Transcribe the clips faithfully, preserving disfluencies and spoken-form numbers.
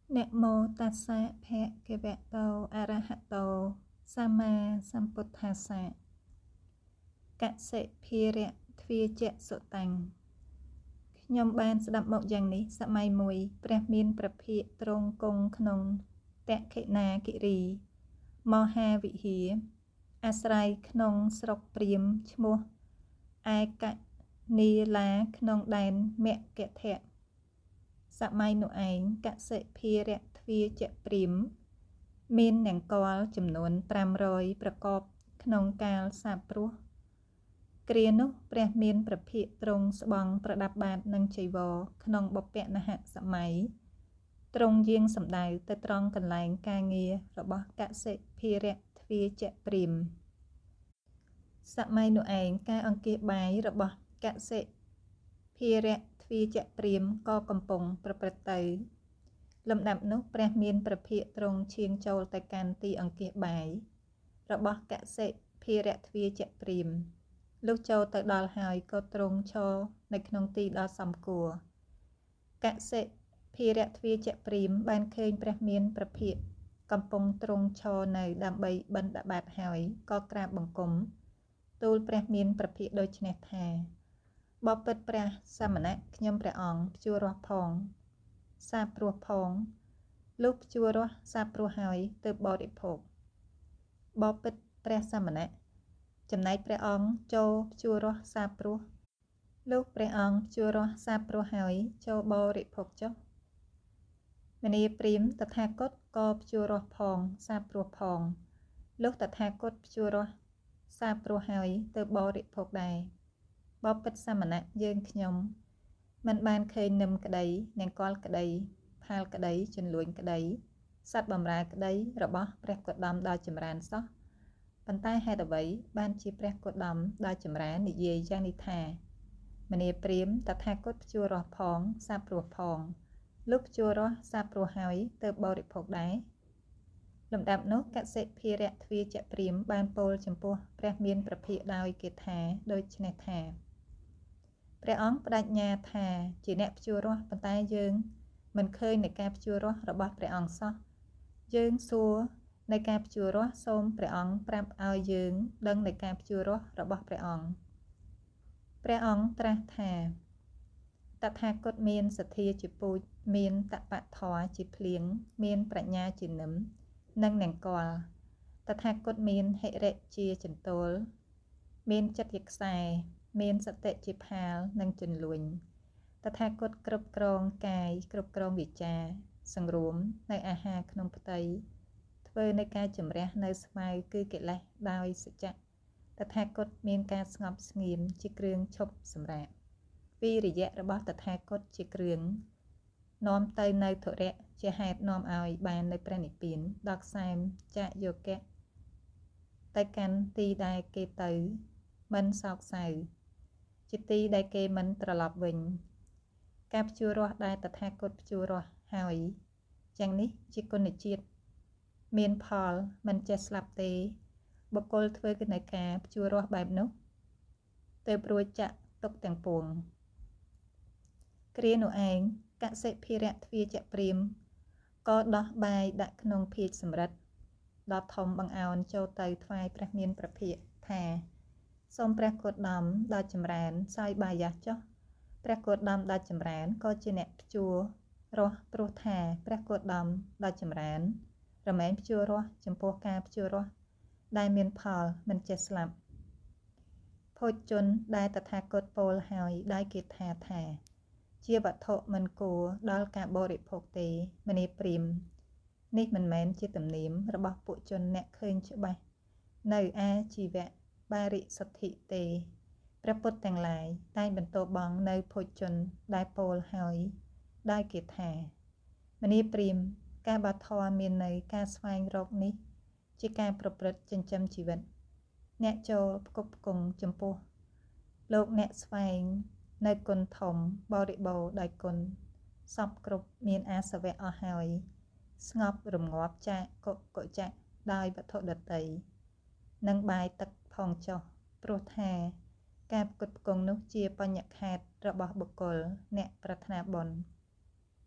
Namo môตัสสะภะคะวะโตอะระหะโตสัมมาสัมพุทธัสสะកសិភិរៈទ្វាចសុតាំងខ្ញុំបានស្ដាប់មកយ៉ាងនេះសម័យមួយព្រះមានព្រះភិក្ខទ្រង់គង់ក្នុងតក្ခိណាគិរីមហាវិហារអាស្រ័យក្នុងស្រុកព្រាហ្មណ៍ឈ្មោះឯកនីឡាក្នុងដែនមគធៈសម័យនោះឯងកសិភិរៈទ្វាចព្រាហ្មណ៍មាននង្គ័លចំនួនប្រាំរយប្រកបក្នុងកាលសាបព្រោះគ្រានោះព្រះមានព្រះភិក្ខទ្រង់ស្បង់ប្រដាប់បាតនិងចីវរក្នុងបព្វនហសម័យទ្រង់យាងសម្ដៅទៅត្រង់កន្លែងការងាររបស់កសិភិរៈទ្វាចព្រាហ្មណ៍សម័យនោះឯងការអង្គាសបាយរបស់កសិភិរៈទ្វាចព្រាហ្មណ៍ក៏កំពុងប្រព្រឹត្តទៅលំដាប់នោះព្រះមានព្រះភិក្ខទ្រង់ឈានចូលទៅកាន់ទីអង្គាសបាយរបស់កសិភិរៈទ្វាចព្រាហ្មណ៍លុះចូលទៅដល់ហើយក៏ទ្រង់ឈរនៅក្នុងទីដ៏សមគួរកសិភិរៈទ្វាចព្រាហ្មណ៍បានឃើញព្រះមានព្រះភិក្ខកំពុងទ្រង់ឈរនៅដើម្បីបិណ្ឌបាតហើយក៏ក្រាបបង្គំទូលព្រះមានព្រះភិក្ខដូចនេះថាបបិទ្ធព្រះសមណៈខ្ញុំព្រះអង្គព្យួររស់ផងសាព្រោះផងលុះព្យួររស់សាព្រោះហើយទើបបរិភោគបបិទ្ធព្រះសមណៈចំណែកព្រះអង្គចូលព្យួររស់សាព្រោះលុះព្រះអង្គព្យួររស់សាព្រោះហើយចូលបរិភោគចុះមនីព្រាហ្មណ៍តថាគតក៏ព្យួររស់ផងសាព្រោះផងលុះតថាគតព្យួររស់សាព្រោះហើយទើបបរិភោគដែរបបិទ្ធសមណៈយើងខ្ញុំមិនបានឃើញនឹមក្តីនង្គ័លក្តីផាលក្តីជន្លួញក្តីសត្វបម្រើក្តីរបស់ព្រះកុដមដ៏ចម្រើនសោះប៉ុន្តែហេតុអ្វីបានជាព្រះកុដមដ៏ចម្រើននិយាយយ៉ាងនេះថាមនីព្រាហ្មណ៍តថាគតព្យួររស់ផងសាព្រោះផងលុះព្យួររស់សាព្រោះហើយទើបបរិភោគដែរលំដាប់នោះកសិភិរៈទ្វាចព្រាហ្មណ៍បានពោលចំពោះព្រះមានព្រះភិក្ខដោយគាថាដូចនេះថាព្រះអង្គបដិញ្ញាថាជាអ្នកព្យួររស់ប៉ុន្តែយើងមិនឃើញនៃការព្យួររស់របស់ព្រះអង្គសោះយើងសួរនៃការព្យួររស់សូមព្រះអង្គប្រាប់ឲ្យយើងដឹងនៃការព្យួររស់របស់ព្រះអង្គព្រះអង្គត្រាស់ថាតថាគតមានសទ្ធាជាពូជមានតបធរជាភ្លៀងមានប្រាជ្ញាជានឹមនិងនង្គ័លតថាគតមានហិរិជាចន្ទោលមានចិត្តជាខ្សែមានសតិជាផាលនិងជន្លួញតថាគតគ្រប់គ្រងកាយគ្រប់គ្រងវិចារសង្រួមនៅអាហារក្នុងផ្ទៃធ្វើនៅការជំរះនៅស្មៅគឺកិលេសដោយសច្ចៈតថាគតមានការស្ងប់ស្ងៀមជាគ្រឿងឈប់សម្រាកវិរិយៈរបស់តថាគតជាគ្រឿងនាំទៅនៅធុរៈជាហេតុនាំឲ្យបាននៅព្រះនិព្វានដល់ខ្សែមចយកៈទៅកាន់ទីដែលគេទៅមិនសោកសៅជាទីដែលគេមិនត្រឡប់វិញការព្យួររស់ដែលតថាគតព្យួររស់ហើយយ៉ាងនេះជាគុណជាតិមានផលមិនចេះស្លាប់ទេបុគ្គលធ្វើកិច្ចការព្យួររស់បែបនោះទៅព្រួយចាក់ទុកទាំងពួងគ្រានោះឯងកសិភិរៈទ្វាចព្រាហ្មណ៍ក៏ដោះបាយដាក់ក្នុងភាជសម្រិតដ៏ធំបង្អោនចូលទៅថ្វាយព្រះមានព្រះភិក្ខថាសូមព្រះកុដមដ៏ចម្រើនសោយបាយចុះព្រះកុដមដ៏ចម្រើនក៏ជាអ្នកព្យួររស់ព្រោះថាព្រះកុដមដ៏ចម្រើនរមែងព្យួររស់ចំពោះការព្យួររស់ដែលមានផលមិនចេះស្លាប់ភោជនដែលតថាគតពោលហើយដោយគាថាថាជាវត្ថុមិនគួរដល់ការបរិភោគទេមនីព្រាហ្មណ៍នេះមិនមែនជាទំនៀមរបស់ពួកជនអ្នកឃើញច្បាស់នៅអាជីវៈបារិសុទ្ធិទេព្រះពុទ្ធទាំងឡាយតែងបន្ទោបង់នៅភោជនដែលពោលហើយដោយគាថាមនីព្រាហ្មណ៍ការបាធរមាននៅការស្វែងរកនេះជាការប្រព្រឹត្តចិញ្ចឹមជីវិតអ្នកចូលផ្គប់ផ្គង់ចំពោះលោកអ្នកស្វែងនៅគុណធំបរិបូរដោយគុណសពគ្រប់មានអាសវៈអស់ហើយស្ងប់រងាប់ចាកកុកុចៈដោយវត្ថុដតីនិងបាយទឹកផងចុះព្រោះថាការផ្គត់ផ្គង់នោះជាបញ្ញខេត្តរបស់បុគ្គលអ្នកប្រាថ្នាបុណ្យ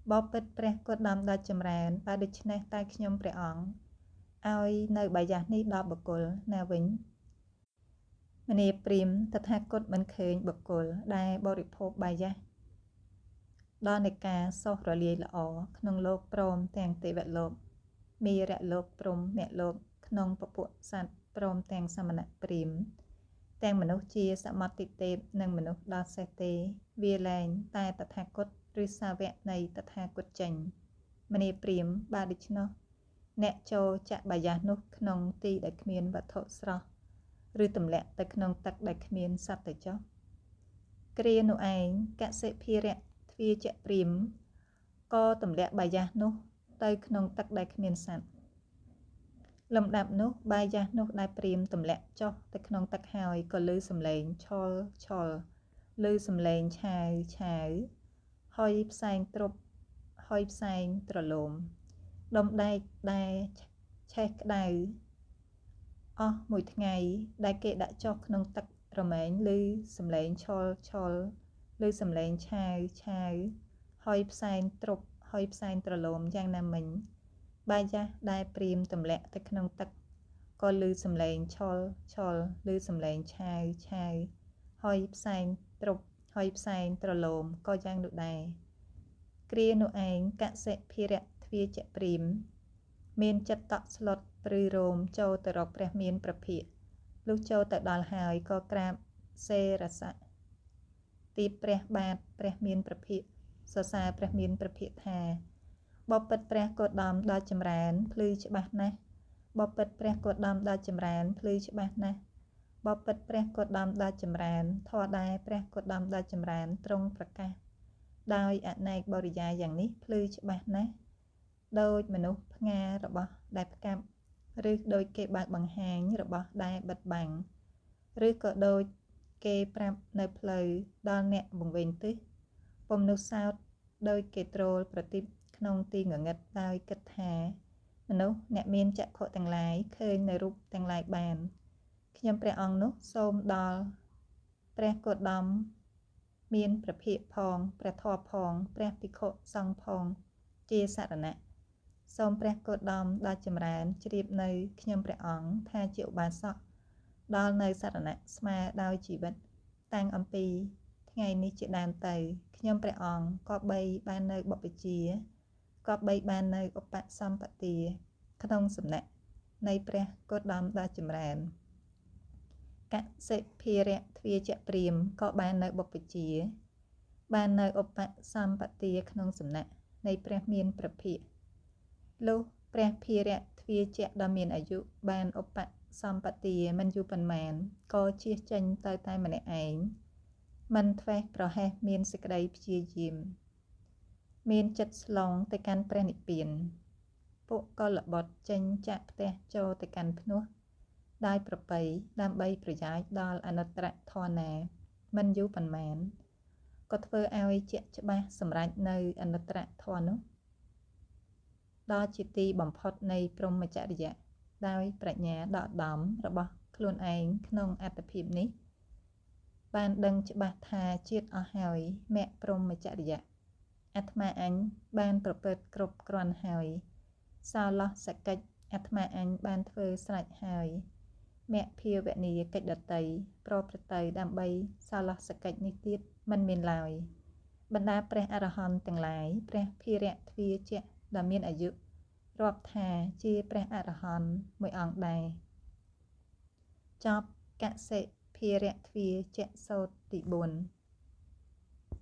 បបិទ្ធព្រះគោតមដ៏ចម្រើនបើដូច្នេះតែខ្ញុំព្រះអង្គឲ្យនៅបាយ័សនេះដល់បុគ្គលណាវិញមនាព្រាមតថាគតមិនឃើញបុគ្គលដែលបរិភោគបាយ័សដល់នៃការសោះរលាយល្អក្នុងលោកព្រមទាំងទេវលោកមីរៈលោកព្រំមៈលោកក្នុងពពួកសត្វព្រមទាំងសមណៈព្រាមទាំងមនុស្សជាសមតិទេពនិងមនុស្សដល់សេះទេវាលែងតែតថាគតឬសាវកនៃតថាគតចេញមនាព្រាមបើដូច្នោះអ្នកចូលចាក់បាយ័សនោះក្នុងទីដែលគ្មានវត្ថុស្រស់ឬទម្លាក់ទៅក្នុងទឹកដែលគ្មានសត្វទៅចុះគ្រានោះឯងកសិភិរៈទ្វាចព្រាមក៏ទម្លាក់បាយ័សនោះទៅក្នុងទឹកដែលគ្មានសត្វលំដាប់នោះបាយ័សនោះដែលព្រាមទម្លាក់ចុះទៅក្នុងទឹកហើយក៏ឮសំឡេងឆលឆលឮសំឡេងឆាវឆាវហុយផ្សែងទ្រប់ហុយផ្សែងត្រឡោមដុំដែកដែលឆេះក្តៅអស់មួយថ្ងៃដែលគេដាក់ចុះក្នុងទឹករមែងឮសំឡេងឆលឆលឮសំឡេងឆាវឆាវហុយផ្សែងទ្រប់ហុយផ្សែងត្រឡោមយ៉ាងណាមិញបាយ័សដែលព្រាមទម្លាក់ទៅក្នុងទឹកក៏ឮសំឡេងឆលឆលឮសំឡេងឆាវឆាវហុយផ្សែងទ្រប់ហុយផ្សែងត្រឡោមក៏យ៉ាងនោះដែរគ្រានោះឯងកសិភិរៈទ្វាចព្រាមមានចិត្តតក់ស្លុតព្រឺរោមចូលទៅរកព្រះមានប្រភិក្ខលុះចូលទៅដល់ហើយក៏ក្រាបសេរសៈទីព្រះបាទព្រះមានប្រភិក្ខសរសើរព្រះមានប្រភិក្ខថាបបិទ្ធព្រះគោតមដ៏ចម្រើនភ្លឺច្បាស់ណាស់បបិទ្ធព្រះគោតមដ៏ចម្រើនភ្លឺច្បាស់ណាស់បបិទ្ធព្រះគោតមដ៏ចម្រើនធម៌ដែរព្រះគោតមដ៏ចម្រើនទ្រង់ប្រកាសដោយអនេកបរិយាយយ៉ាងនេះភ្លឺច្បាស់ណាស់ដោយមនុស្សផ្ងារបស់ដែលផ្កាប់ឬដោយគេបើកបង្ហាញរបស់ដែលបិទបាំងឬក៏ដោយគេប្រាប់នៅផ្លូវដល់អ្នកបង្វេងទិសពំនុសោតដោយគេត្រូលប្រទីបក្នុងទីងងឹតដោយគិតថាមនុស្សអ្នកមានចក្ខុទាំងឡាយឃើញនៅរូបទាំងឡាយបានខ្ញុំព្រះអង្គនោះសូមដល់ព្រះគោតមមានព្រះភិក្ខផងព្រះធម៌ផងព្រះភិក្ខុសង្ឃផងជាសរណៈសូមព្រះគោតមដ៏ចម្រើនជ្រាបនៅខ្ញុំព្រះអង្គថាជាឧបាសកដល់នៅសរណៈស្មើដោយជីវិតតាំងអំពីថ្ងៃនេះជាដើមទៅខ្ញុំព្រះអង្គក៏បីបាននៅបព្វជិក៏បីបាននៅឧបសម្បទាក្នុងសំណាក់នៃព្រះគោតមដ៏ចម្រើនកសិភិរៈទ្វាចព្រាមក៏បាននៅបព្វជិបាននៅឧបសម្បទាក្នុងសំណាក់នៃព្រះមានប្រភិក្ខលុះព្រះភិរៈទ្វាចដ៏មានអាយុបានឧបសម្បទាមិនយូរប៉ុន្មានក៏ជៀសចេញទៅតែម្នាក់ឯងមិនធ្វេសប្រហែសមានសេចក្តីព្យាយាមមានចិត្តស្លងទៅកាន់ព្រះនិព្វានពួកកុលបុត្រចេញចាក់ផ្ទះចូលទៅកាន់ភ្នោះដោយប្រពៃដើម្បីប្រយោជន៍ដល់អនុត្តរធម៌ណាមិនយូរប៉ុន្មានក៏ធ្វើឲ្យជាក់ច្បាស់សម្រាប់នៅអនុត្តរធម៌នោះដល់ជាទីបំផុតនៃព្រហ្មចរិយៈដោយប្រាជ្ញាដកដម្ភរបស់ខ្លួនឯងក្នុងអត្តភាពនេះបានដឹងច្បាស់ថាជាតិអស់ហើយមគ្គព្រហ្មចរិយៈអាត្មាអញបានប្រព្រឹត្តគ្រប់គ្រាន់ហើយសោឡោះសកិច្ចអាត្មាអញបានធ្វើស្រេចហើយមគ្គភាវនីយកិច្ចដតីប្រព្រឹត្តទៅដើម្បីសោឡោះសកិច្ចនេះទៀតមិនមានឡើយបណ្ដាព្រះអរហន្តទាំងឡាយព្រះភិរៈទ្វាចដ៏មានអាយុរាប់ថាជាព្រះអរហន្តមួយអង្គដែរចប់កសិភិរៈទ្វាចសូត្រទីបួន